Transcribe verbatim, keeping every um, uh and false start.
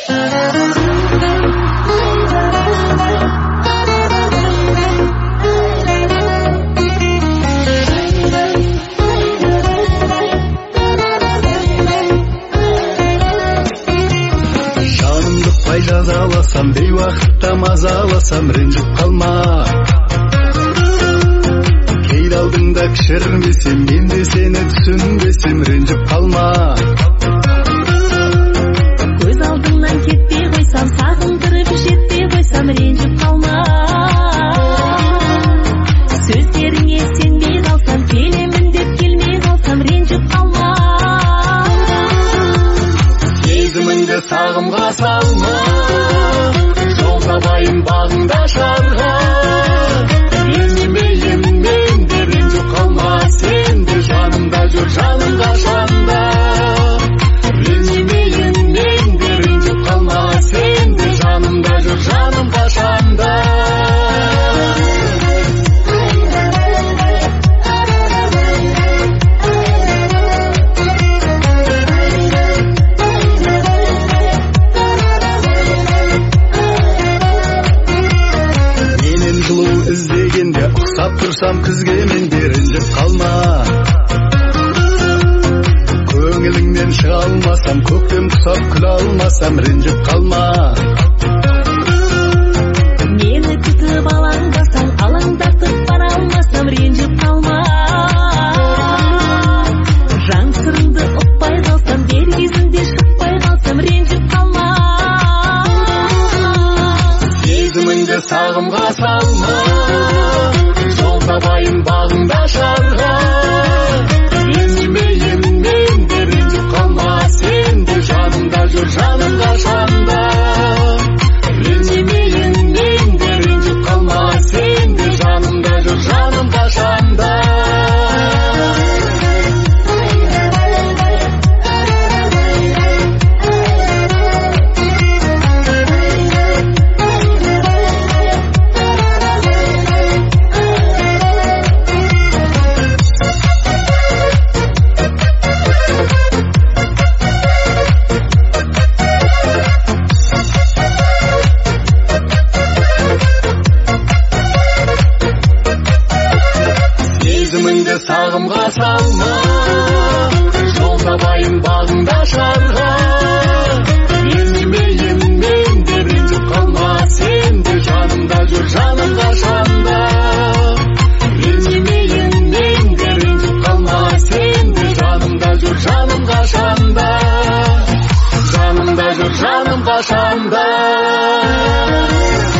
Жазаласам, бейуақытта мазаласам, ренжіп қалма. Кейде алдыңда кішірмесем, мен де сені түсінбесем, ренжіп қалма. Көз алдыңнан кетпей қойсам, сағындырып жетпей қойсам, ренжіп қалма. Сөздеріңе сенбей қалсам, келемін деп келмей қалсам, ренжіп қалма. Сезіміңді сағымға салма, жол табайын бағыңда шарға. Ренжімейін мен де, ренжіп қалма, сен де жанымда жүр, жаным қашанда. Ренжімейін мен де, ренжіп қалма, сен де жанымда жүр, жаным қашанда. Іздегенде ұқсап тұрсам күзге мен де, ренжіп қалма. Көңіліңнен шыға алмасам, көктем құсап күле алмасам, ренжіп қалма. Мені күтіп алаңдасаң, алаңдатып бара алмасам, ренжіп қалма. Жан сырыңды ұқпай қалсам, дер кезінде шықпай қалсам, ренжіп қалма. Сезіміңді сағымға салма, жол табайын бағыңда шарға. Ренжімейін мен де, ренжіп қалма, сен де жанымда жүр, жаным қашанда. Ренжімейін мен де, ренжіп қалма, сен де жанымда жүр, жаным қашанда. Сезіміңді сағымға салма, жол табайын бағыңда шарға. Ренжімейін мен де, ренжіп қалма, сен де жанымда жүр, жаным қашанда. Ренжімейін мен де, ренжіп қалма, сен де жанымда жүр, жаным қашанда. Жанымда жүр, жаным қашанда.